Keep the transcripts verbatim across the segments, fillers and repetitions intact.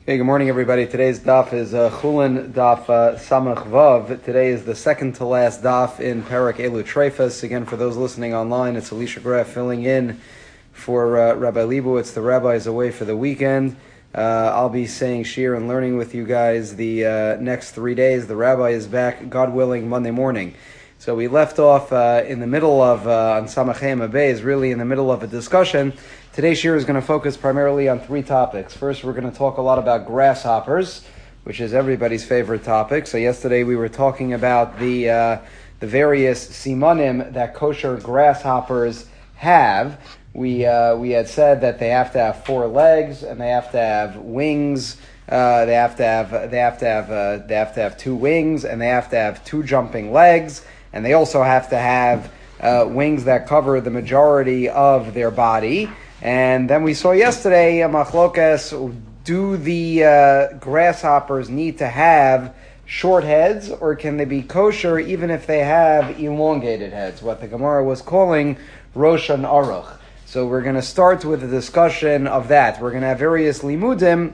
Hey, good morning, everybody. Today's daf is uh, Chulin daf uh, Samach Vav. Today is the second to last daf in Parak Elu Treifas. Again, for those listening online, it's Alicia Graf filling in for uh, Rabbi Leibowitz. The rabbi is away for the weekend. Uh, I'll be saying shir and learning with you guys the uh, next three days. The rabbi is back, God willing, Monday morning. So we left off uh, in the middle of, uh, on Samachem Abayz, really in the middle of a discussion. Today's shir is going to focus primarily on three topics. First, we're going to talk a lot about grasshoppers, which is everybody's favorite topic. So yesterday we were talking about the uh, the various simanim that kosher grasshoppers have. We uh, we had said that they have to have four legs and they have to have wings. Uh, they have to have they have to have uh, they have to have two wings and they have to have two jumping legs, and they also have to have uh, wings that cover the majority of their body. And then we saw yesterday a machlokas, do the uh, grasshoppers need to have short heads, or can they be kosher even if they have elongated heads, what the Gemara was calling Roshan Aruch. So we're going to start with a discussion of that. We're going to have various limudim,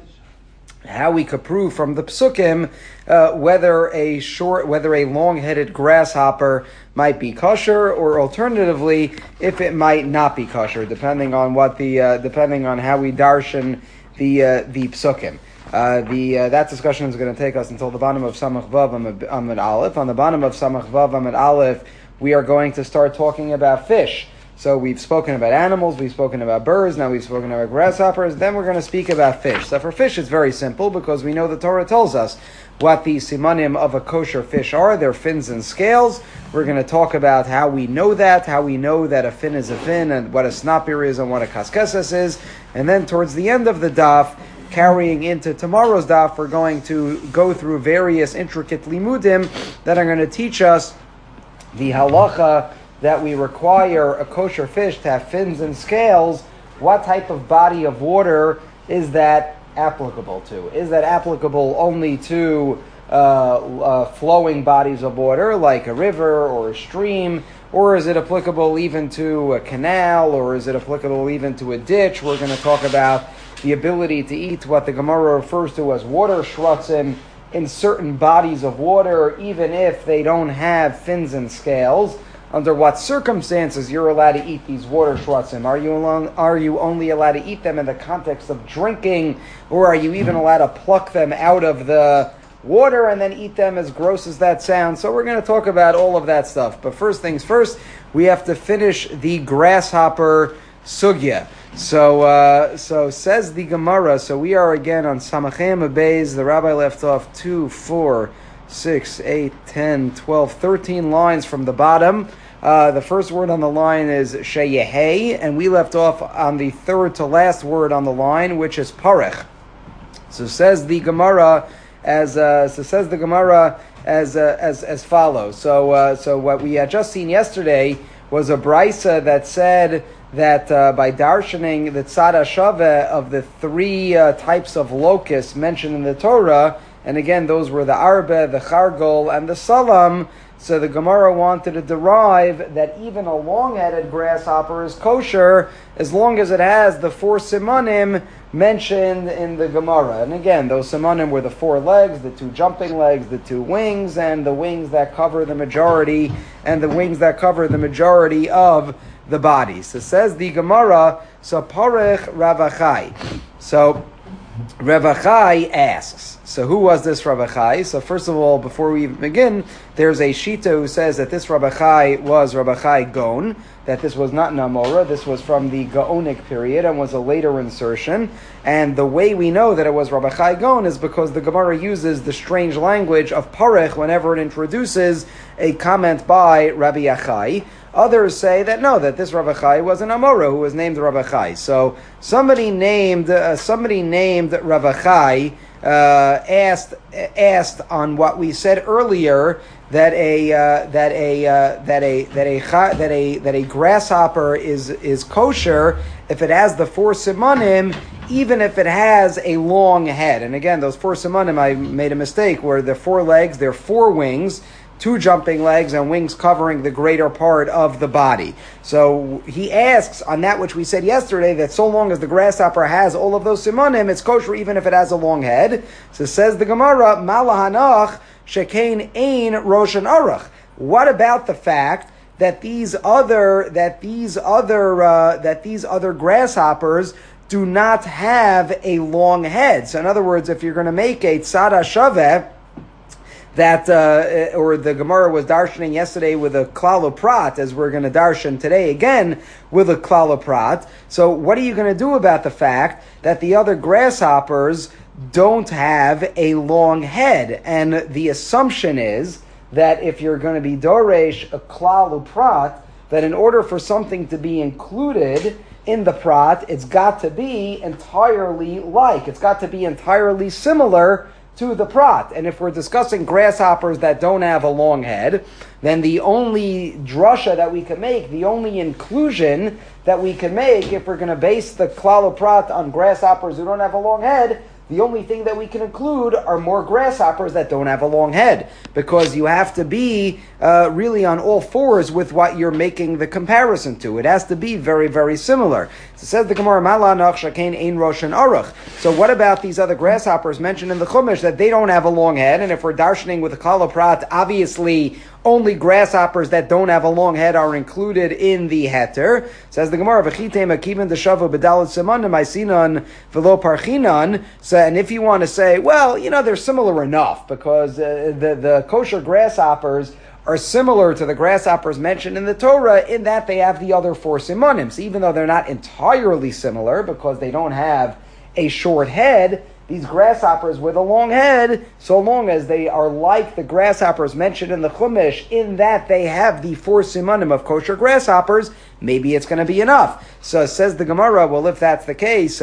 how we could prove from the psukim uh, whether a short, whether a long-headed grasshopper might be kosher, or alternatively, if it might not be kosher, depending on what the, uh, depending on how we darshan the uh, the psukim. Uh, the uh, that discussion is going to take us until the bottom of Samach Vav Amud Aleph. On the bottom of Samach Vav Amud Aleph, we are going to start talking about fish. So we've spoken about animals, we've spoken about birds, now we've spoken about grasshoppers, then we're going to speak about fish. So for fish, it's very simple because we know the Torah tells us what the simanim of a kosher fish are, their fins and scales. We're going to talk about how we know that, how we know that a fin is a fin, and what a snapir is and what a kaskeses is. And then towards the end of the daf, carrying into tomorrow's daf, we're going to go through various intricate limudim that are going to teach us the halacha that we require a kosher fish to have fins and scales. What type of body of water is that applicable to? Is that applicable only to uh, uh, flowing bodies of water, like a river or a stream, or is it applicable even to a canal, or is it applicable even to a ditch? We're going to talk about the ability to eat what the Gemara refers to as water shrutzim in certain bodies of water, even if they don't have fins and scales. Under what circumstances you're allowed to eat these water shrutzim? Are you along, are you only allowed to eat them in the context of drinking, or are you even allowed to pluck them out of the water and then eat them, as gross as that sounds? So we're going to talk about all of that stuff. But first things first, we have to finish the grasshopper sugya. So uh, so says the Gemara, so we are again on Samachem Abayz. The rabbi left off two, four, six, eight, ten, twelve, thirteen lines from the bottom. Uh, the first word on the line is sheyehei, and we left off on the third to last word on the line, which is parech. So says the Gemara as uh, so says the Gemara as uh, as as follows. So uh, so what we had just seen yesterday was a brisa that said that uh, by darshaning the tzad hashava of the three uh, types of locusts mentioned in the Torah. And again, those were the arbe, the chargol, and the salam. So the Gemara wanted to derive that even a long-headed grasshopper is kosher as long as it has the four simanim mentioned in the Gemara. And again, those simanim were the four legs, the two jumping legs, the two wings, and the wings that cover the majority, and the wings that cover the majority of the body. So says the Gemara, so parech Ravachai. So Ravachai asks, so who was this Ravachai? So first of all, before we even begin, there's a Shita who says that this Ravachai was Ravachai Gon, that this was not Namora, this was from the Gaonic period and was a later insertion. And the way we know that it was Ravachai Gon is because the Gemara uses the strange language of Parech whenever it introduces a comment by Rabbi Achai. Others say that no, that this Ravachai was an Amora who was named Ravachai. So somebody named uh, somebody named Ravachai uh, asked asked on what we said earlier that a uh, that a uh, that a that a that a that a grasshopper is is kosher if it has the four simanim, even if it has a long head. And again, those four simanim, I made a mistake, where the four legs, they're four wings. two jumping legs and wings covering the greater part of the body. So he asks on that which we said yesterday, that so long as the grasshopper has all of those simanim, it's kosher even if it has a long head. So says the Gemara, Malahanach shekain ein roshan arach. What about the fact that these other that these other uh, that these other grasshoppers do not have a long head? So in other words, if you're going to make a tzara shaveh, that uh, or the Gemara was darshaning yesterday with a klal prat, as we're going to darshan today again with a klal prat. So what are you going to do about the fact that the other grasshoppers don't have a long head? And the assumption is that if you're going to be doresh a klal prat, that in order for something to be included in the prat, it's got to be entirely like, it's got to be entirely similar to the prat. And if we're discussing grasshoppers that don't have a long head, then the only drasha that we can make, the only inclusion that we can make, if we're going to base the klal prat on grasshoppers who don't have a long head, the only thing that we can include are more grasshoppers that don't have a long head, because you have to be uh, really on all fours with what you're making the comparison to. It has to be very, very similar. So says the Gemara, Malanach shakain ein roshan arach. So what about these other grasshoppers mentioned in the Chumash that they don't have a long head? And if we're darshaning with the klal prat, obviously only grasshoppers that don't have a long head are included in the heter. Says the Gemara, V'chitem akiven d'shavu b'dalet simanim aisinan v'lo parchinan. So, and if you want to say, well, you know, they're similar enough, because uh, the, the kosher grasshoppers are similar to the grasshoppers mentioned in the Torah in that they have the other four simanim. So even though they're not entirely similar because they don't have a short head, these grasshoppers with a long head, so long as they are like the grasshoppers mentioned in the Chumash, in that they have the four simanim of kosher grasshoppers, maybe it's going to be enough. So says the Gemara, well, if that's the case,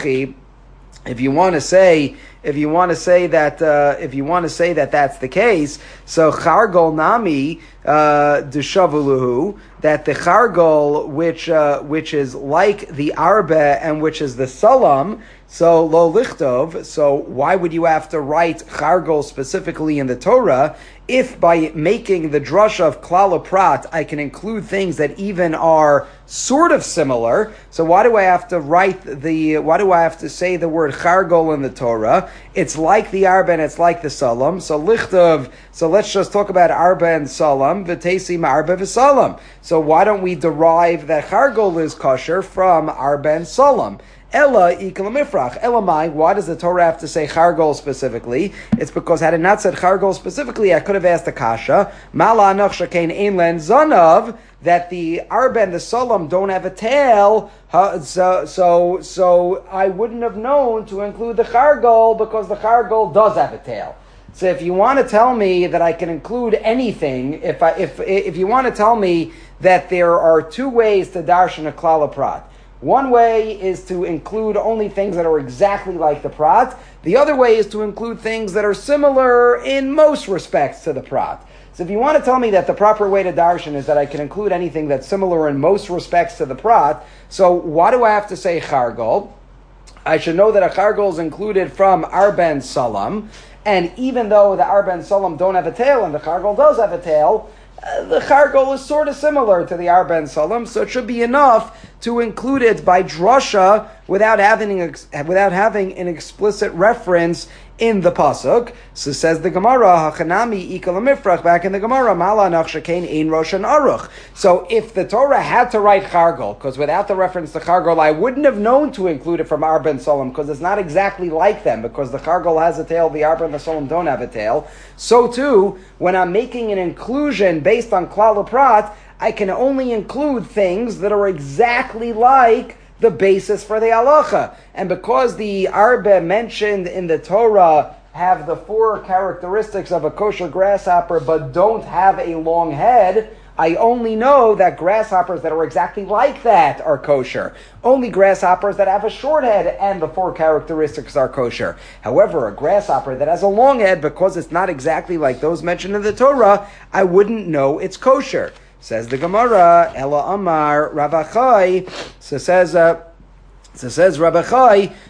if you want to say, if you want to say that, uh, if you want to say that that's the case, so chargol nami uh, deshavuluhu, that the chargol, which uh, which is like the arbe and which is the salam, so lo lichtov. So why would you have to write chargol specifically in the Torah if by making the drasha of klal prat I can include things that even are sort of similar? So why do I have to write the? Why do I have to say the word chargol in the Torah? It's like the arba and it's like the salam. So lichtov. So let's just talk about arba and salam. V'tesim arba v'salam. So why don't we derive that chargol is kosher from arba and salam? Ella ikal mifrach. Elamai. Why does the Torah have to say chargol specifically? It's because had it not said chargol specifically, I could have asked the kasha. Mala anach shakain ein len zanav, that the arba and the salam don't have a tail. So, so, so I wouldn't have known to include the chargol because the chargol does have a tail. So if you want to tell me that I can include anything, if I, if if you want to tell me that there are two ways to darshan a klal prat. One way is to include only things that are exactly like the prat. The other way is to include things that are similar in most respects to the prat. So if you want to tell me that the proper way to darshan is that I can include anything that's similar in most respects to the prat, so why do I have to say chargol? I should know that a chargol is included from arba and salam, and even though the arba and salam don't have a tail and the chargol does have a tail, Uh, the chargol is sort of similar to the arba and salam, so it should be enough to include it by drasha without having without having an explicit reference in the pasuk. So says the Gemara, Hachanami ikal mifrach, back in the Gemara, Mala nach shakain ein roshan aruch. So if the Torah had to write chargol, because without the reference to chargol, I wouldn't have known to include it from arba and salam, because it's not exactly like them, because the chargol has a tail, the arba and the salam don't have a tail. So too, when I'm making an inclusion based on klal prat, I can only include things that are exactly like the basis for the halacha. And because the arba mentioned in the Torah have the four characteristics of a kosher grasshopper but don't have a long head, I only know that grasshoppers that are exactly like that are kosher. Only grasshoppers that have a short head and the four characteristics are kosher. However, a grasshopper that has a long head, because it's not exactly like those mentioned in the Torah, I wouldn't know it's kosher. Says the Gemara, Ela Amar Rabachai. So says, uh, so says Rabachai,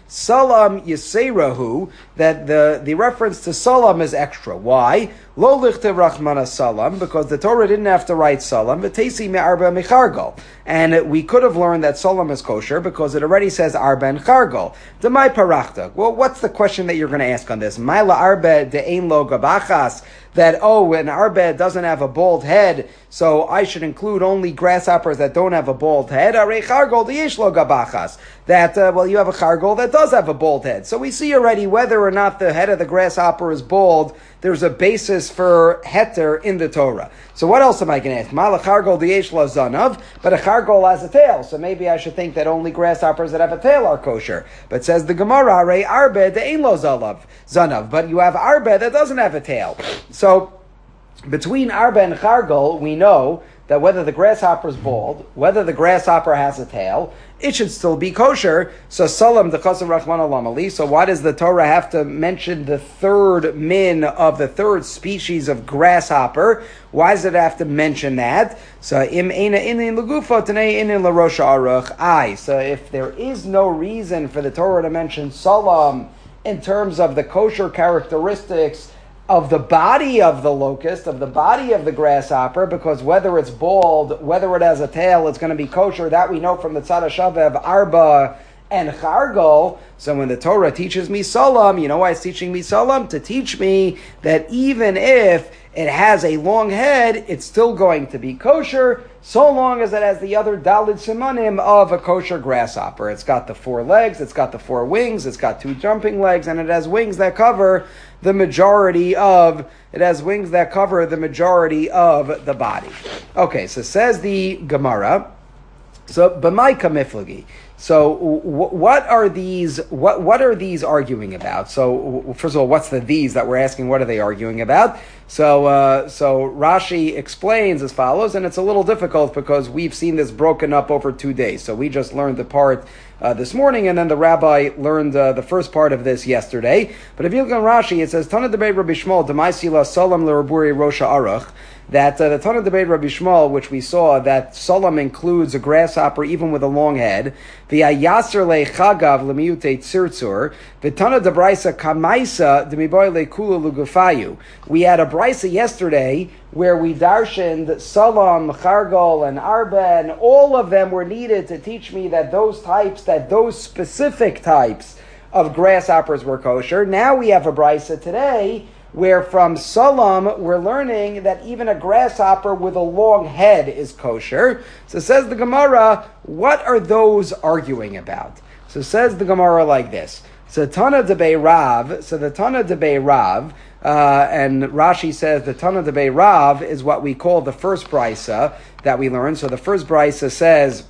Salam Yiserahu, that the, the reference to Salam is extra. Why? Lo lichte Rachmana Salam, because the Torah didn't have to write Salam, but Tesi me'arba mechargol. And we could have learned that Salam is kosher because it already says arba and chargol. Demai parachta. Well, what's the question that you're going to ask on this? Maila arba de'ein lo gabachas. That, oh, an arbed doesn't have a bald head, so I should include only grasshoppers that don't have a bald head. Arei chargol de'yesh lo gabachas. That, uh, well, you have a chargol that does have a bald head. So we see already whether or not the head of the grasshopper is bald, there's a basis for heter in the Torah. So what else am I going to ask? Mala chargol de'yesh lo zanav, but a chargol has a tail, so maybe I should think that only grasshoppers that have a tail are kosher. But says the Gemara, arei arbed de'ein lo zanav, but you have arbed that doesn't have a tail. So, between arba and chargol, we know that whether the grasshopper is bald, whether the grasshopper has a tail, it should still be kosher. So, salam dechasam rachman olam ali. So, why does the Torah have to mention the third min of the third species of grasshopper? Why does it have to mention that? So, im eina inin legufo tenei inin larosha aruch. Aye. So, if there is no reason for the Torah to mention salam in terms of the kosher characteristics of the body of the locust, of the body of the grasshopper, because whether it's bald, whether it has a tail, it's going to be kosher. That we know from the Tzad HaShaveh of Arba and Chargol. So when the Torah teaches me Salam, you know why it's teaching me Salam? To teach me that even if it has a long head, it's still going to be kosher, so long as it has the other Dalid Simanim of a kosher grasshopper. It's got the four legs, it's got the four wings, it's got two jumping legs, and it has wings that cover the majority of, it has wings that cover the majority of the body. Okay, so says the Gemara, so, b'mai kamiflagi. So, w- what are these? What what are these arguing about? So, w- first of all, what's the these that we're asking? What are they arguing about? So, uh, so Rashi explains as follows, and it's a little difficult because we've seen this broken up over two days. So, we just learned the part uh, this morning, and then the rabbi learned uh, the first part of this yesterday. But if you look at Rashi, it says Tana debei Rabbi Shmuel Demaisila Salam leRaburi Rosha Aruch. That uh, the Tana debate Rabbi Shmuel, which we saw, that Salam includes a grasshopper even with a long head. The Ayaser le Chagav lemiute tzirtzur. The Tana de Braisa Kamaisa demiboy le Kula lugufayu. We had a Braisa yesterday where we darshaned Salam, Chargol, and Arba, and all of them were needed to teach me that those types, that those specific types of grasshoppers were kosher. Now we have a Braisa today where from Salam we're learning that even a grasshopper with a long head is kosher. So says the Gemara, what are those arguing about? So says the Gemara like this. So Tana debei Rav, so the Tana debei Rav, uh, and Rashi says the Tana debei Rav is what we call the first brisa that we learned. So the first brisa says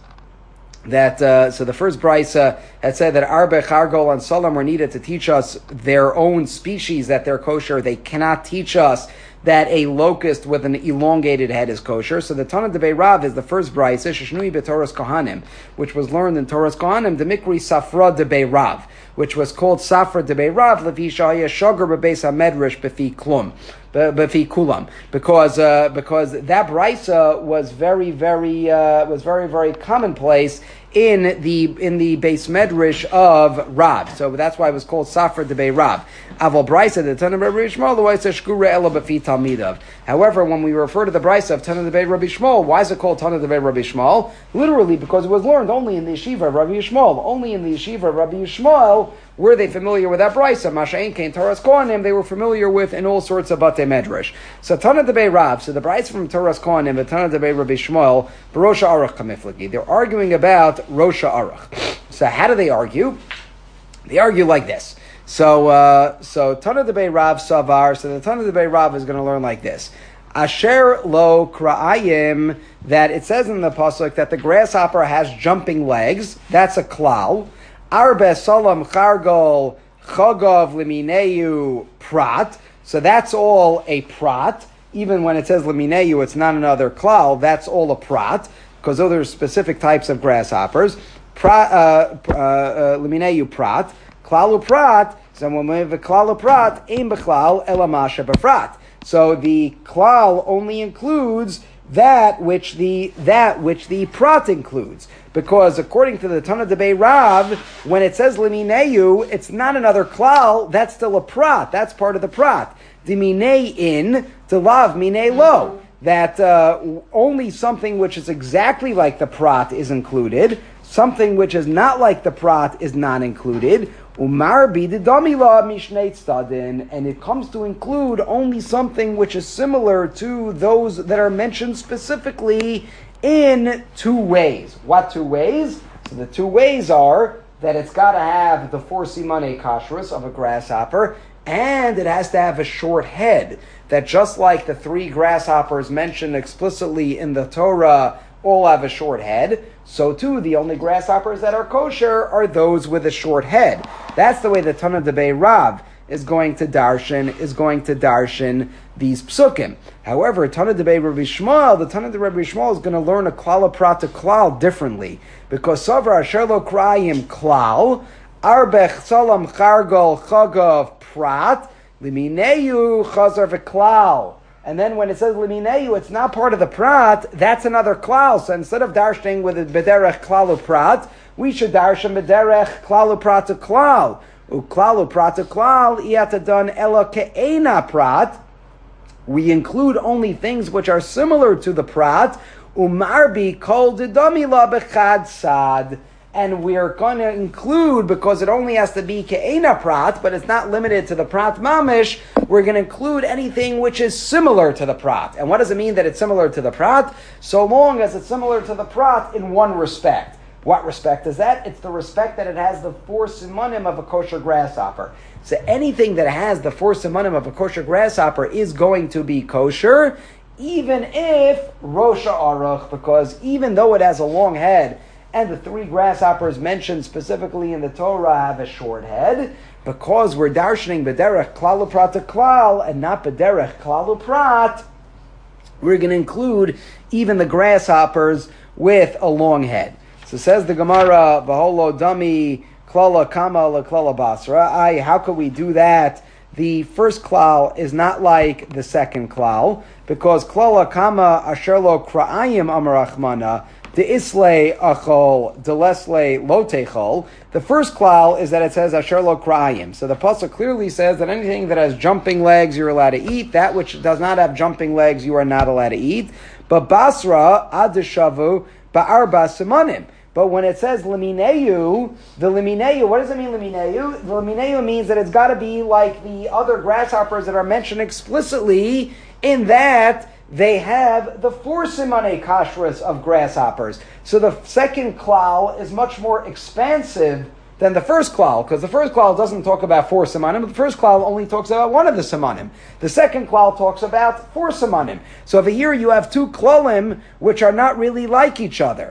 that, uh, so the first brisa had said that Arba, Chargol, and Salam were needed to teach us their own species, that they're kosher. They cannot teach us that a locust with an elongated head is kosher. So the Tana debei Rav is the first brisa, Sheshnui b'Torahs Kohanim, which was learned in Torah's Kohanim, the Mikri Safra debei Rav, which was called Safra debei Rav, Lefi Shaya Shogar b'Beis HaMedrash b'Fi Klum. B'fi Kulam, because uh, because that brisa was very very uh, was very very commonplace in the in the Beis Medrash of Rav. So that's why it was called Safra debei Rav. Aval brisa the Tana Rabbi Shmuel the way says Shkura Ela b'Fi Talmidav. However, when we refer to the brisa of Tana debei Rabbi Shmuel, why is it called Tana debei Rabbi Shmuel? Literally because it was learned only in the yeshiva of Rabbi Shmuel. Only in the yeshiva of Rabbi Shmuel were they familiar with that brisa. Masha'en Kain Torah's Kohanim they were familiar with in all sorts of Batei Medrash. So Tana debei Rav, so the brisa from Torah's Kohanim, and Tana debei Rabbi Shmuel, Rosha Aruch Kamiflagi. They're arguing about Rosha Aruch. So how do they argue? They argue like this. So uh, so Tana debei Rav Savar. So the Tana debei Rav is going to learn like this. Asher lo kra'ayim, that it says in the pasuk that the grasshopper has jumping legs. That's a klal. Arbe Salam Chargol Chagav Limineu Prat. So that's all a prat. Even when it says Limineu, it's not another klal. That's all a prat, because those are specific types of grasshoppers. Prat, uh, uh, uh, Limineu Prat. Klalu Prat. So when we have a klalu Prat, Ein Bechlal Elamasha Befrat. So the klal only includes that which the that which the prat includes. Because according to the Tana Debei Rav, when it says limineu, it's not another klal, that's still a prat, that's part of the prat. Diminei in, to lav minei lo. That uh, only something which is exactly like the prat is included, something which is not like the prat is not included. Umar bididamila mishnei tzadin, and it comes to include only something which is similar to those that are mentioned specifically in two ways. What two ways? So the two ways are that it's got to have the four simane kashrus of a grasshopper, and it has to have a short head. That just like the three grasshoppers mentioned explicitly in the Torah all have a short head, so too the only grasshoppers that are kosher are those with a short head. That's the way the Tana Debei Rav is going to darshan, is going to darshan these psukim. However, Tana Debei Rabbi Shmuel, the Tana Debei Rabbi Shmuel is going to learn a klal prat to klal differently. Because Savra Asher Lo Krayim klal, Arbech Salam Chargol Chagav prat, Limineu Chazar V'klal. And then when it says Limineu, it's not part of the prat, that's another klal. So instead of darshaning with a bederech klalu prat, we should darshan bederech klalu prat to klal. Uklalu prat to klal, iatadon ela ke'ena prat. We include only things which are similar to the prat. Umarbi kol didamila bechad sad. And we're going to include, because it only has to be ke'ena prat, but it's not limited to the prat mamish, we're going to include anything which is similar to the prat. And what does it mean that it's similar to the prat? So long as it's similar to the prat in one respect. What respect is that? It's the respect that it has the four simanim of a kosher grasshopper. So anything that has the four simanim of a kosher grasshopper is going to be kosher, even if Rosha Aruch, because even though it has a long head, and the three grasshoppers mentioned specifically in the Torah have a short head, because we're darshaning b'derech klalu prat to klal and not b'derech klalu prat, we're going to include even the grasshoppers with a long head. So says the Gemara, v'holo dami klala kama la klala basra. I, how could we do that? The first klal is not like the second klal, because klala kama asher lo kra'ayim amarachmana, the islay achol, the leslay lo techol. The first klal is that it says asher lo kra'ayim. So the pasuk clearly says that anything that has jumping legs you're allowed to eat. That which does not have jumping legs you are not allowed to eat. But basra adeshavu ba'arba simanim. But when it says limineu, the limineu, what does it mean limineu? The limineu means that it's got to be like the other grasshoppers that are mentioned explicitly in that they have the four simane kashrus of grasshoppers. So the second klal is much more expansive than the first klal, because the first klal doesn't talk about four simanim, but the first klal only talks about one of the simanim. The second klal talks about four simanim. So over here you have two klalim which are not really like each other.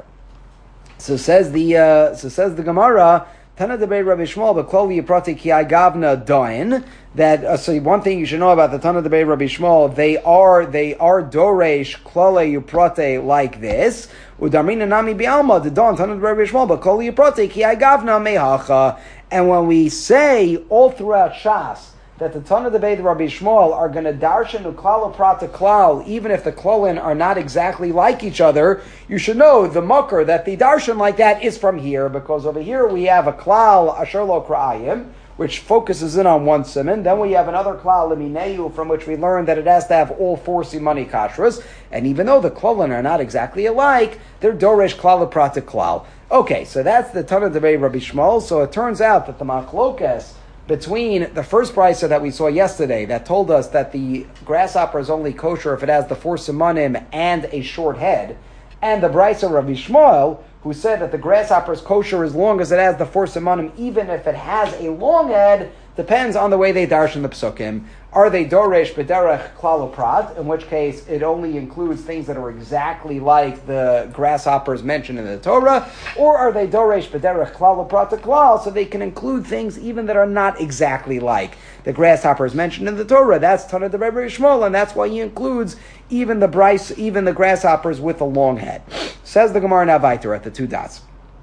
So says the uh, so says the Gemara, Tana Debei Rabbi Shmuel, but klali yiprati ki agavna doin. That uh, so one thing you should know about the Tana Debei Rabbi Shmuel, they are they are doresh klale yiprate like this. Udarmina nami bialma the don Tana Debei Rabbi Shmuel, but klali yiprati ki agavna mehacha. And when we say all throughout Shas that the Tana Debei Rabbi Shmuel are going to darshan uklal prata klal, even if the klolin are not exactly like each other, you should know the mucker that the darshan like that is from here, because over here we have a klal asher lo kra'ayim, which focuses in on one siman. Then we have another klal limineu, from which we learn that it has to have all four simani kashrus. And even though the klolin are not exactly alike, they're doresh klal prata klal. Okay, so that's the Tana Debei Rabbi Shmuel. So it turns out that the machlokas between the first brisa that we saw yesterday that told us that the grasshopper is only kosher if it has the four simanim and a short head, and the brisa of Rabbi Shmuel, who said that the grasshopper is kosher as long as it has the four simanim, even if it has a long head, depends on the way they darshan the psukim. Are they doresh b'derech klal prat, in which case it only includes things that are exactly like the grasshoppers mentioned in the Torah, or are they doresh b'derech klal prat to klal, so they can include things even that are not exactly like the grasshoppers mentioned in the Torah? That's Tana Debei Rabbi Shmuel, and that's why he includes even the bryce, even the grasshoppers with a long head. Says the Gemara now weiter at the two dots.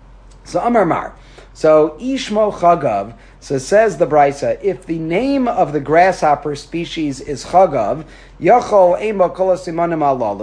So Amar Mar. So Ishmo Chagav, so says the Brisa, if the name of the grasshopper species is Chagav, Yachol Ema Kol Simanim Alalu,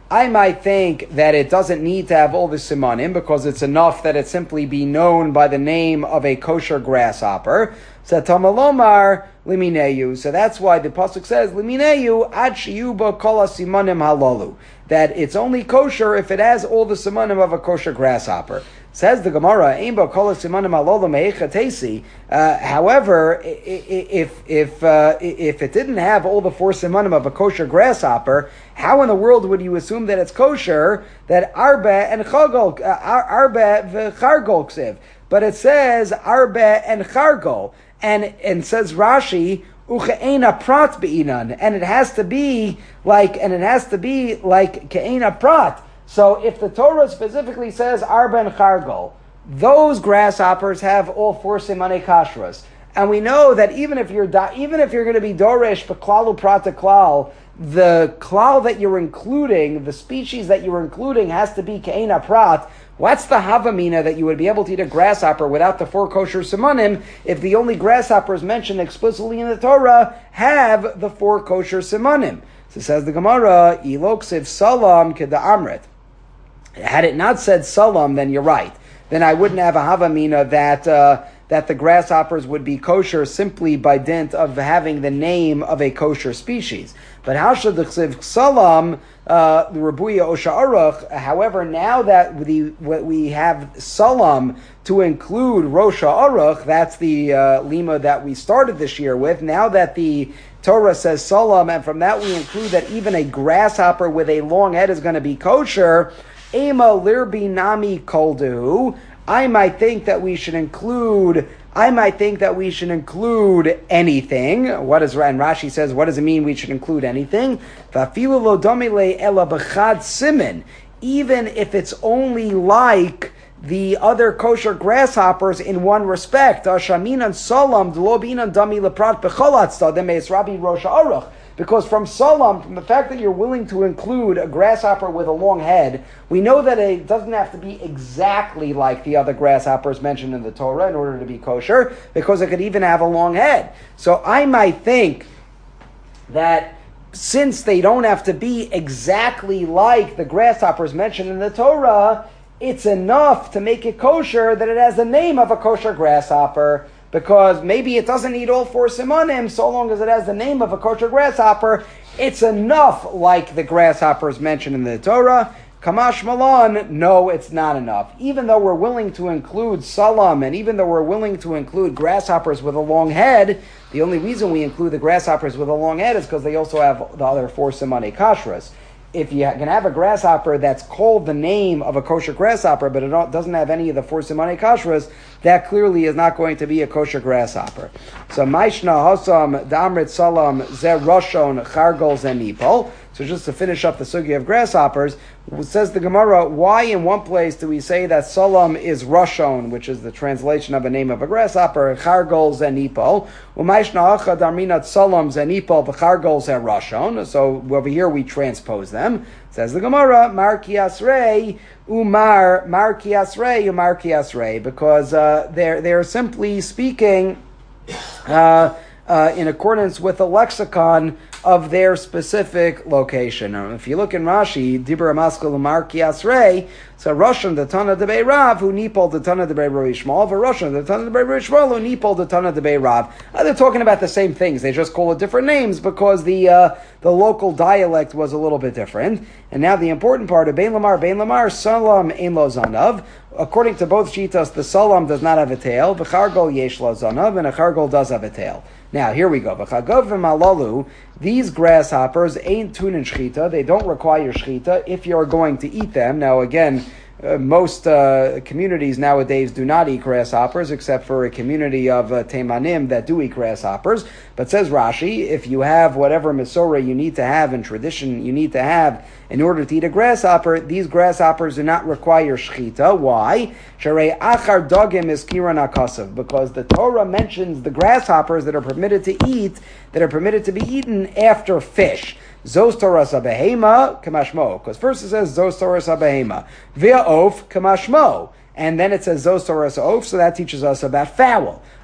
I might think that it doesn't need to have all the simanim because it's enough that it simply be known by the name of a kosher grasshopper. So tamalomar limineyu. So that's why the pasuk says limineyu ad shiyuba kol simanim halalu. That it's only kosher if it has all the simanim of a kosher grasshopper. Says the Gemara, Aimba kol simanim halalu me'echa tesi. However, if if uh, if it didn't have all the four simanim of a kosher grasshopper, how in the world would you assume that it's kosher? That arba and chagol, arba v'chargol ksiv. But it says arba and chargol. And and says Rashi, uche'ena prat be'inan, and it has to be like, and it has to be like ke'ena prat. So if the Torah specifically says arba and chargol, those grasshoppers have all four simanei kashrus, and we know that even if you're even if you're going to be doresh beklalu prat klal, the klal that you're including, the species that you're including, has to be ke'ena prat. What's the havamina that you would be able to eat a grasshopper without the four kosher simanim if the only grasshoppers mentioned explicitly in the Torah have the four kosher simanim? So says the Gemara, iloksiv salam keda amrit. Had it not said salam, then you're right. Then I wouldn't have a havamina that uh, that the grasshoppers would be kosher simply by dint of having the name of a kosher species. But how should the chsiv salam, uh, the Rabuya Osha Aruch, however, now that we, we have salam to include Rosha Aruch, that's the uh, lima that we started this year with, now that the Torah says salam, and from that we include that even a grasshopper with a long head is going to be kosher, Ema lirbi nami koldu, I might think that we should include I might think that we should include anything. What is and Rashi says, what does it mean we should include anything? Even if it's only like the other kosher grasshoppers in one respect. Because from salam, from the fact that you're willing to include a grasshopper with a long head, we know that it doesn't have to be exactly like the other grasshoppers mentioned in the Torah in order to be kosher, because it could even have a long head. So I might think that since they don't have to be exactly like the grasshoppers mentioned in the Torah, it's enough to make it kosher that it has the name of a kosher grasshopper. Because maybe it doesn't need all four simanim, so long as it has the name of a kosher grasshopper, it's enough like the grasshoppers mentioned in the Torah. Kamash Malan, no, it's not enough. Even though we're willing to include salam, and even though we're willing to include grasshoppers with a long head, the only reason we include the grasshoppers with a long head is because they also have the other four simanei kashrus. If you can have a grasshopper that's called the name of a kosher grasshopper, but it doesn't have any of the four simanei kashrus, that clearly is not going to be a kosher grasshopper. So, Maishna Hasam Damrit Salam Ze Roshon Chargol Ze Nipol. So just to finish up the sugya of grasshoppers, says the Gemara, why in one place do we say that Salam is Roshon, which is the translation of a name of a grasshopper, Chargol Ze Nipol? U'maishna Acha Darminat Salam Ze Nipol V'Chargol Ze Roshon. So over here we transpose them. Says the Gemara, Mar Kiasrei Umar Mar Kiasrei Umar Kiasrei, because uh, they're they're simply speaking uh, uh, in accordance with the lexicon of their specific location. Now, if you look in Rashi, Dibra Maskal Umar Kiasrei, so Roshan the Tana de Bei Rav, who Nipol the Tana de Bei Rishmal, for Roshan the Tana de Bei Rishmal, who Nipol the Tana de Bei Rav. Uh, they're talking about the same things. They just call it different names because the uh, the local dialect was a little bit different. And now the important part of Bein Lamar, Bein Lamar, Salam Ein Lo Zanav. According to both Shitas, the Salam does not have a tail. V'Chargol Yesh Lo Zanav, and a Chargol does have a tail. Now, here we go. V'Chagav v'Malalu, these grasshoppers ain't tunin shchita. They don't require shchita if you're going to eat them. Now, again, uh, most uh, communities nowadays do not eat grasshoppers, except for a community of uh, Teimanim that do eat grasshoppers. But says Rashi, if you have whatever Masorah you need to have and tradition you need to have in order to eat a grasshopper, these grasshoppers do not require shchita. Why? Sharei achar dogim is kiran akasav, because the Torah mentions the grasshoppers that are permitted to eat, that are permitted to be eaten after fish. Zos Torah sabehema kamashmo, because first it says Zos Torah sabehema via of kamashmo, and then it says Zos Torah oaf, so that teaches us about fowl.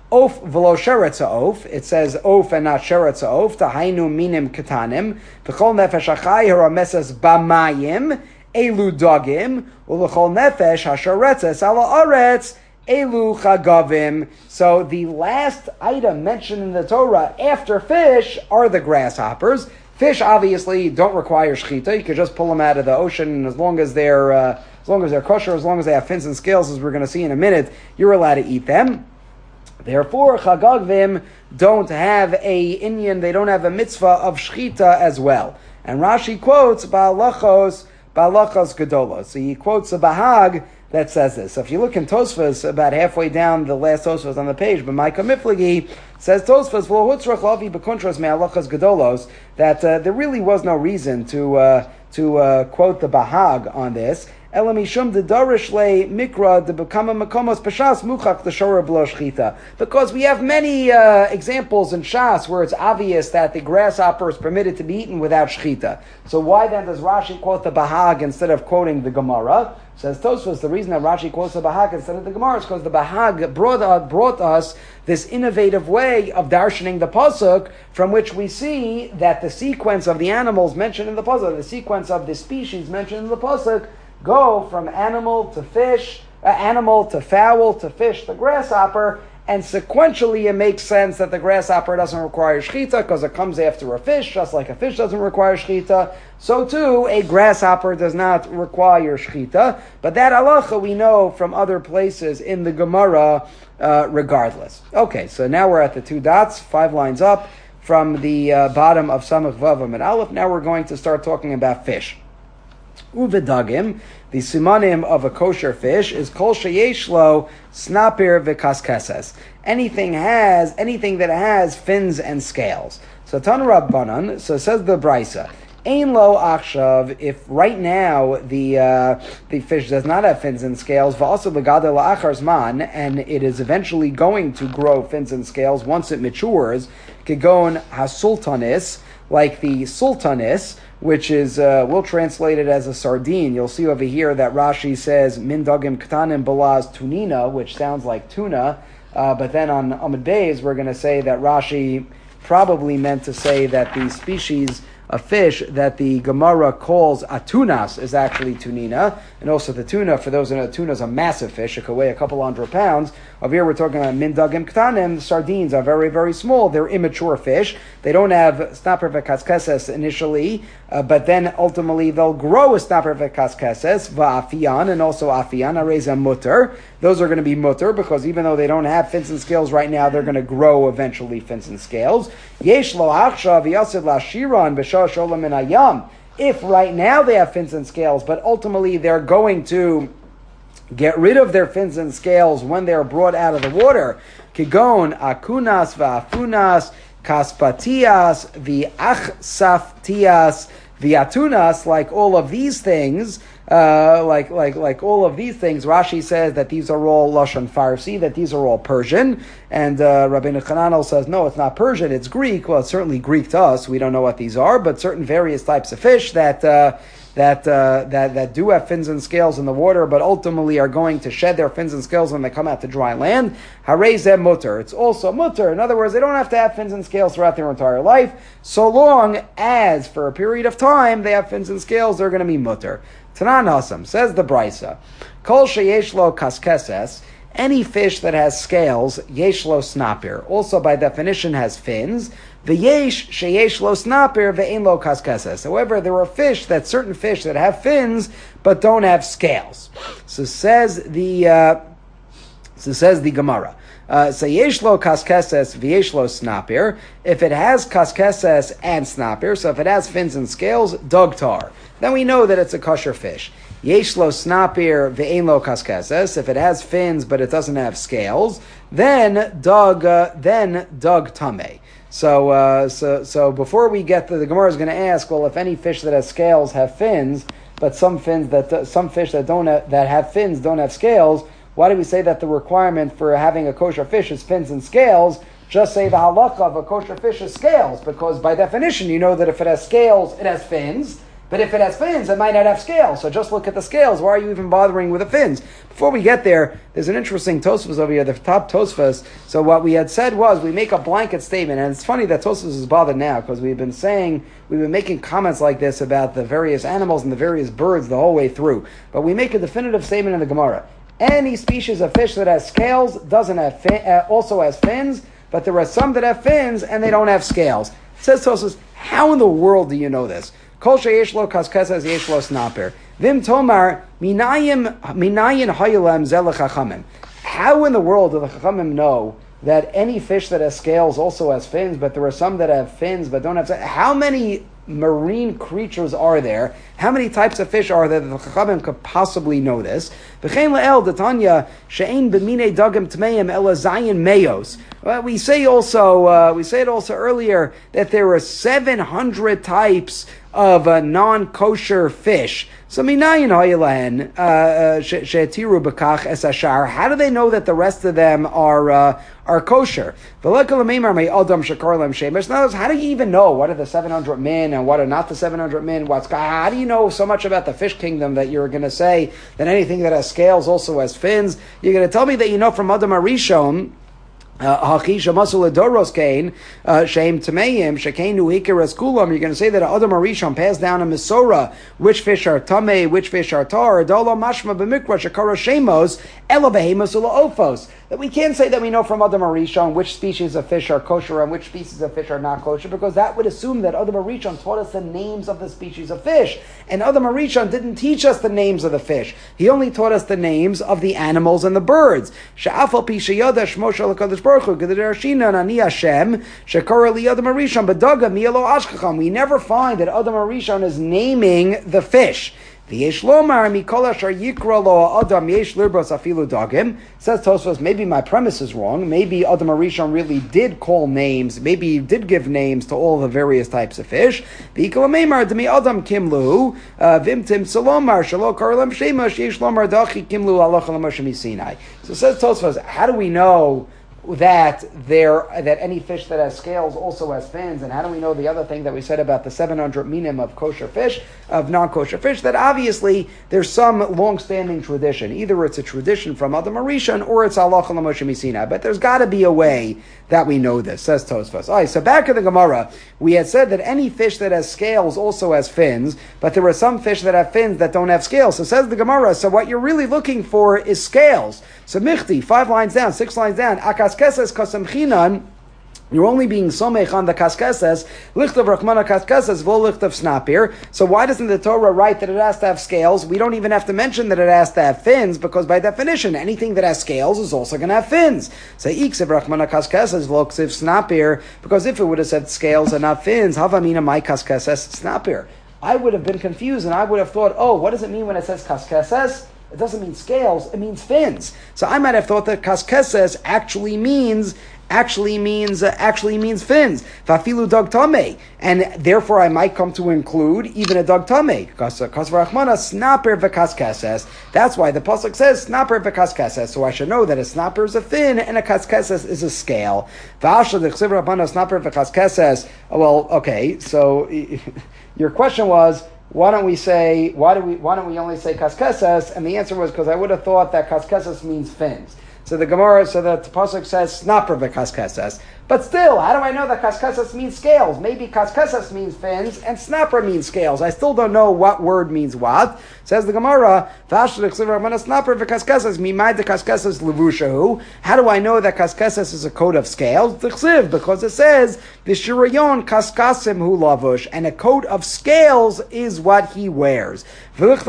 Of v'lo sheretz ha'of. It says of and not sheretz ha'of. Tahainu minim ketanim. V'chol nefesh achai harameses b'mayim. Elu dogim. U'l'chol nefesh hasharetzes ala aretz. Elu chagavim. So the last item mentioned in the Torah after fish are the grasshoppers. Fish obviously don't require shechita. You could just pull them out of the ocean, and as long as they're uh, as long as they're kosher, as long as they have fins and scales, as we're going to see in a minute, you're allowed to eat them. Therefore, chagavim don't have a inyan. They don't have a mitzvah of shechita as well. And Rashi quotes ba'alachos ba'alachos gedolos. So he quotes a bahag that says this. So if you look in Tosfos, about halfway down the last Tosfos on the page, but Micah Miflagi says Tosfos, that uh, there really was no reason to uh, to uh, quote the Bahag on this. Elamishum de darish le mikra de bekama makomos pashas muchach the shora blo shchita. Because we have many uh, examples in Shas where it's obvious that the grasshopper is permitted to be eaten without shchita. So why then does Rashi quote the Bahag instead of quoting the Gemara? Says Tosfos, the reason that Rashi quotes the Bahag instead of the Gemara is because the Bahag brought, uh, brought us this innovative way of darshaning the pasuk, from which we see that the sequence of the animals mentioned in the pasuk, the sequence of the species mentioned in the pasuk, go from animal to fish, uh, animal to fowl to fish to grasshopper, and sequentially it makes sense that the grasshopper doesn't require shechita because it comes after a fish, just like a fish doesn't require shechita. So too, a grasshopper does not require shechita. But that halacha we know from other places in the Gemara uh, regardless. Okay, so now we're at the two dots, five lines up from the uh, bottom of Samach Vav Amud Aleph. Now we're going to start talking about fish. Uvedagim, the simanim of a kosher fish is kol sheyeshlo snapir v'kaskeses. Anything has anything that has fins and scales. So Tan Rabbanan, so says the Brisa, ein lo achshav, if right now the uh, the fish does not have fins and scales, v'also legadol la'achar zman, and it is eventually going to grow fins and scales once it matures, kegon hasultanis, like the sultanis, which is, uh, we'll translate it as a sardine. You'll see over here that Rashi says, min dagim ktanim balaz tunina, which sounds like tuna, uh, but then on Amud Beis, we're going to say that Rashi probably meant to say that the species of fish that the Gemara calls atunas is actually tunina, and also the tuna, for those who know, tuna is a massive fish, it could weigh a couple hundred pounds. Over here we're talking about min dagim ktanim. Sardines are very, very small. They're immature fish. They don't have snapper v'kaskeses initially, uh, but then ultimately they'll grow a snapper v'kaskeses, va'afian, and also afian, areza mutter. Those are going to be mutter, because even though they don't have fins and scales right now, they're going to grow eventually fins and scales. Yesh lo achshav yasid la shiran b'shah sholam min hayam. If right now they have fins and scales, but ultimately they're going to get rid of their fins and scales when they're brought out of the water, kigon akunas va'afunas kaspatias v'achsaftias v'atunas, like all of these things, uh, like like like all of these things, Rashi says that these are all Lashon Farsi, that these are all Persian, and uh, Rabbeinu Chananel says no, it's not Persian, it's Greek. Well, it's certainly Greek to us. We don't know what these are, but certain various types of fish that. Uh, That, uh, that that do have fins and scales in the water, but ultimately are going to shed their fins and scales when they come out to dry land. Harei zeh mutter. It's also mutter. In other words, they don't have to have fins and scales throughout their entire life. So long as, for a period of time, they have fins and scales, they're going to be mutter. Tanan Hasam, says the Brisa, Kol sheyesh lo kaskeses, any fish that has scales, yesh lo snapir, also by definition has fins. V'yesh sheyesh lo snapir ve'ein lo kaskeses. However, there are fish, that certain fish that have fins but don't have scales. So says the uh, so says the Gemara. Uh, so yesh lo kaskeses v'yesh lo snapir. If it has kaskeses and snapir, so if it has fins and scales, dogtar, then we know that it's a kosher fish. Yesh lo snapir ve'ein lo kaskeses. If it has fins but it doesn't have scales, then dog uh, then dog tameh. So, uh, so, so before we get to the Gemara is going to ask, well, if any fish that has scales have fins, but some fins that uh, some fish that don't have, that have fins don't have scales, why do we say that the requirement for having a kosher fish is fins and scales? Just say the halakha of a kosher fish is scales, because by definition you know that if it has scales, it has fins, But if it has fins, it might not have scales. So just look at the scales. Why are you even bothering with the fins? Before we get there, there's an interesting Tosfos over here, the top Tosfos. So what we had said was, we make a blanket statement, and it's funny that Tosfos is bothered now, because we've been saying, we've been making comments like this about the various animals and the various birds the whole way through. But we make a definitive statement in the Gemara. Any species of fish that has scales doesn't have fin, uh, also has fins, but there are some that have fins and they don't have scales. It says Tosfos, how in the world do you know this? Kol sheyesh lo kaskesas yesh lo snaper. Vim tomar minayim minayin hayalem zel chachamim. How in the world do the chachamim know that any fish that has scales also has fins, but there are some that have fins but don't have? How many marine creatures are there? How many types of fish are there that the chachamim could possibly know this? V'chein le'el detanya she'ein b'minei dagim tmeim ela zayin meyos. Well, we say also, uh, we say it also earlier that there are seven hundred types of uh, non-kosher fish. So minayin hayelahen she'etiru b'kach es ashar. How do they know that the rest of them are uh, are kosher? V'lekal meimar may adam shekar lem shemesh. Now, how do you even know what are the seven hundred men and what are not the seven hundred men? What's how do you know so much about the fish kingdom that you're going to say that anything that has scales also has fins? You're going to tell me that you know from Adam Arishon. Haki shemasul adoros kain sheim tameim shekainu hikeres kulam. You're going to say that Adam Arishon passed down a Mesorah which fish are tamei, which fish are tar. Dolo mashma b'mikra shekara shemos ela behemus ulaofos. That we can't say that we know from Adam Arishon which species of fish are kosher and which species of fish are not kosher, because that would assume that Adam Arishon taught us the names of the species of fish, and Adam Arishon didn't teach us the names of the fish. He only taught us the names of the animals and the birds. She'afal pi sheyada shmo shel HaKadosh Baruch Hu g'der Shina ani Hashem shekara li Adam Arishon b'daga mi'elo ashkacham. We never find that Adam Arishon is naming the fish. Says Tosfos, maybe my premise is wrong. Maybe Adam Arishon really did call names. Maybe he did give names to all the various types of fish. So says Tosfos, how do we know that there that any fish that has scales also has fins? And how do we know the other thing that we said about the seven hundred minim of kosher fish, of non-kosher fish, that obviously there's some long-standing tradition. Either it's a tradition from Adam Arishon or it's halacha l'Moshe Misinai. But there's got to be a way that we know this, says Tosfos. All right, so back in the Gemara, we had said that any fish that has scales also has fins, but there are some fish that have fins that don't have scales. So says the Gemara, so what you're really looking for is scales. So michti, five lines down, six lines down, akas keses kasem chinan, you're only being somech on the kaskeses, lichtav rachmana kaskeses, vol lichtav snapir. So why doesn't the Torah write that it has to have scales? We don't even have to mention that it has to have fins, because by definition, anything that has scales is also going to have fins. So iksiv rachmana kaskeses, vol ksiv snapir, because if it would have said scales and not fins, havamina my kaskeses snapir, I would have been confused and I would have thought, oh, what does it mean when it says kaskeses? It doesn't mean scales, it means fins. So I might have thought that kaskeses actually means actually means uh, actually means fins. Fafilu dog tame, and therefore I might come to include even a dog tame. Kasvarachmana snapper v'kaskeses. That's why the pasuk says snapper v'kaskeses. So I should know that a snapper is a fin and a kaskeses is a scale. V'ashal dechsivrachmana snapper v'kaskeses. Well, okay. So your question was, why don't we say, why do we, why don't we only say kaskeses? And the answer was because I would have thought that kaskeses means fins. So the Gemara, so the pasuk says snapper v'kaskeses. But still, how do I know that kaskeses means scales? Maybe kaskeses means fins and snapper means scales. I still don't know what word means what. Says the Gemara, snapper v'kaskeses mimai de kaskeses levushahu. How do I know that kaskeses is a coat of scales? Because it says v'shirayon kaskasim hu lavush, and a coat of scales is what he wears. But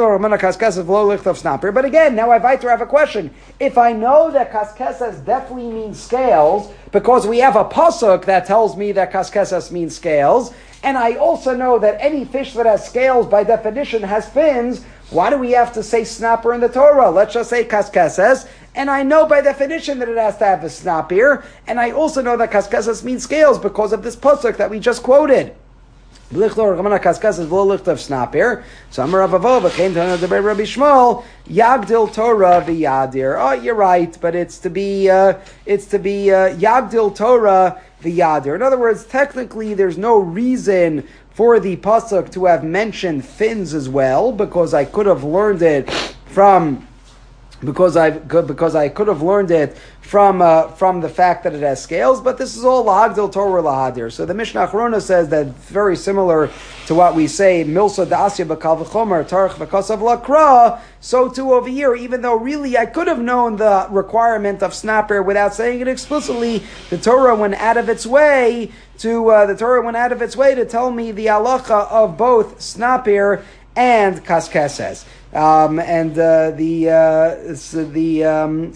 again, now I have a question. If I know that kaskeses definitely means scales, because we have a pasuk that tells me that kaskeses means scales, and I also know that any fish that has scales by definition has fins, why do we have to say snapper in the Torah? Let's just say kaskeses, and I know by definition that it has to have a snapper, and I also know that kaskeses means scales because of this pasuk that we just quoted. B'lichlor Ramana Kaskasas v'lo lichtav snapir. So Amar Rav Avova came to another Rabbi Shmuel. Yagdil Torah v'yadir. Oh, you're right, but it's to be uh, it's to be uh, Yagdil Torah v'yadir. In other words, technically, there's no reason for the pasuk to have mentioned fins as well, because I could have learned it from. Because I because I could have learned it from uh, from the fact that it has scales, but this is all lahagdil Torah lahadir. So the Mishnah Achrona says that very similar to what we say milsa da'asya b'kal v'chomer tarich v'kasav lakra. So too over here, even though really I could have known the requirement of snapper without saying it explicitly, the Torah went out of its way to uh, the Torah went out of its way to tell me the halacha of both snapper and kaskeses. Um, and uh, the uh, so the um,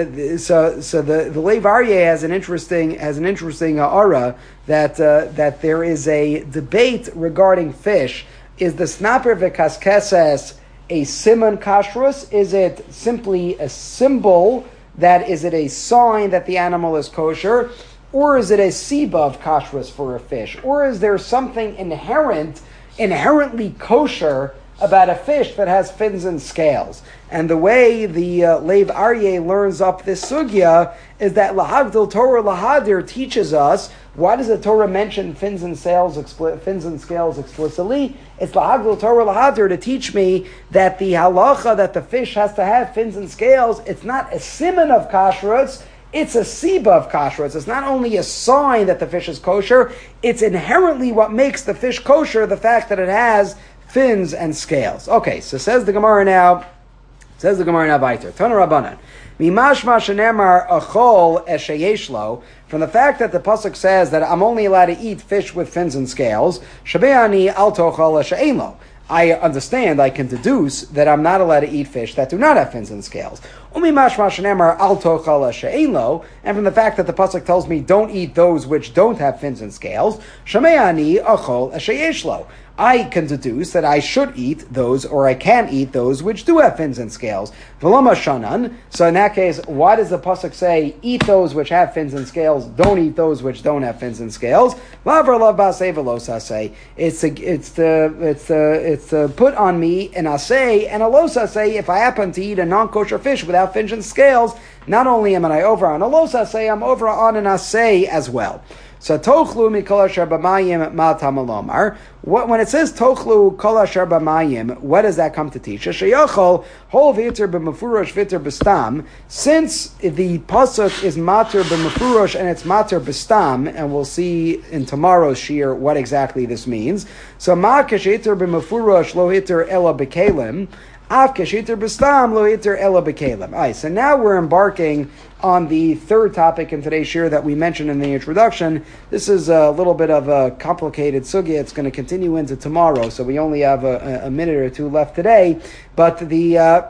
so so the the Lev Aryeh has an interesting has an interesting uh, aura that uh, that there is a debate regarding fish. Is the snapper v'kaskeses a simon kashrus? Is it simply a symbol? That is it a sign that the animal is kosher, or is it a siba of kashrus for a fish, or is there something inherent inherently kosher about a fish that has fins and scales? And the way the uh, Lev Aryeh learns up this sugya is that lahagdil Torah lahadir teaches us. Why does the Torah mention fins and scales, expli- fins and scales explicitly? It's lahagdil Torah lahadir to teach me that the halacha that the fish has to have fins and scales, it's not a siman of kashrutz, it's a siba of kashrutz. It's not only a sign that the fish is kosher, it's inherently what makes the fish kosher, the fact that it has fins and scales. Okay, so says the Gemara now, says the Gemara now weiter. Tana Rabbanan. Mimashma shenemar achol esheyeshlo. From the fact that the pasuk says that I'm only allowed to eat fish with fins and scales, shabeani al tochal eshe'enlo. I understand, I can deduce that I'm not allowed to eat fish that do not have fins and scales. Umi mashma shenemar al tochal eshe'enlo. And from the fact that the pasuk tells me don't eat those which don't have fins and scales, shabeani achol esheyeshlo. I can deduce that I should eat those, or I can eat those which do have fins and scales. V'lama shanan. So in that case, why does the pasuk say eat those which have fins and scales? Don't eat those which don't have fins and scales. Lavar lav basei velos asei. It's a, it's the it's the it's the put on me an asei and a los asei. If I happen to eat a non-kosher fish without fins and scales, not only am I over on a los asei, I'm over on an asei as well. So tochlu mikol asher b'mayim ma tamalomar. What when it says tochlu kol asher b'mayim, what does that come to teach? Sheyachol hol v'iter b'mefurosh v'iter b'stam. Since the pasuk is mater b'mefurosh and it's mater b'stam, and we'll see in tomorrow's shir what exactly this means. So ma kesheiter b'mefurosh lo hiter ela b'kelim. Av kesheiter b'stam lo hiter ela b'kelim. All right, so now we're embarking on the third topic in today's shir that we mentioned in the introduction. This is a little bit of a complicated sugya. It's going to continue into tomorrow, so we only have a, a minute or two left today. But the uh,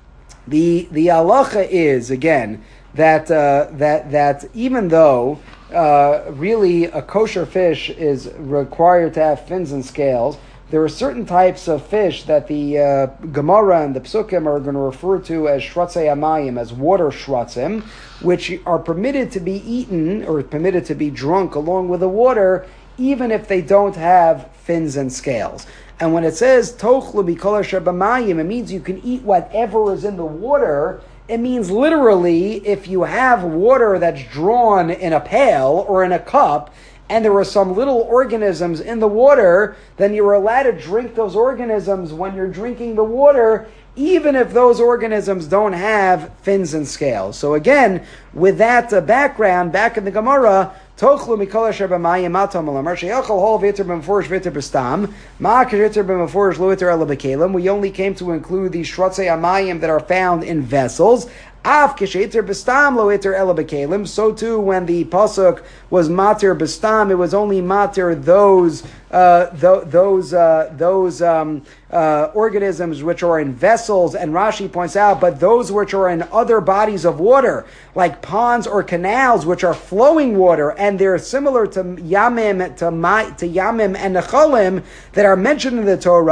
the the halacha is again that uh, that that even though uh, really a kosher fish is required to have fins and scales, there are certain types of fish that the uh, Gemara and the Psukim are going to refer to as shratzei amayim, as water shratzim, which are permitted to be eaten or permitted to be drunk along with the water, even if they don't have fins and scales. And when it says tochlu mikol asher b'mayim, it means you can eat whatever is in the water. It means literally, if you have water that's drawn in a pail or in a cup, and there are some little organisms in the water, then you're allowed to drink those organisms when you're drinking the water, even if those organisms don't have fins and scales. So again, with that uh, background, back in the Gemara, Tochlu mikol asher b'mayim ma tamalomar sheyachol hol v'iter b'mefurish v'iter b'stam ma k'v'iter b'mefurish lo v'iter ela b'kelim. We only came to include these shratzei amayim that are found in vessels. Af kisheiter b'stam lo iter ela b'kelim. So too, when the pasuk was matir b'stam, it was only matir those uh, th- those uh, those um, uh, organisms which are in vessels. And Rashi points out, but those which are in other bodies of water, like ponds or canals, which are flowing water, and they're similar to yamim to ma- to yamim and nechalim that are mentioned in the Torah.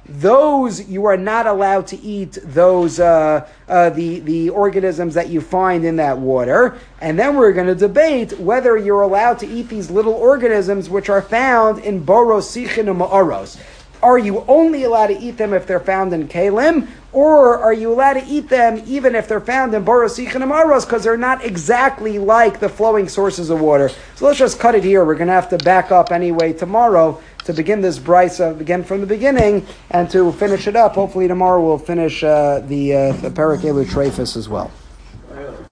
those you are not allowed to eat those uh, uh, the the organisms that you find in that water. And then we're going to debate whether you're allowed to eat these little organisms which are found in boros, sichin, and ma'aros. Are you only allowed to eat them if they're found in kalim, or are you allowed to eat them even if they're found in boros, sichin, and ma'aros because they're not exactly like the flowing sources of water? So let's just cut it here. We're going to have to back up anyway tomorrow to begin this brisa again from the beginning, and to finish it up. Hopefully tomorrow we'll finish uh, the uh, the Perek Elu Treifus as well.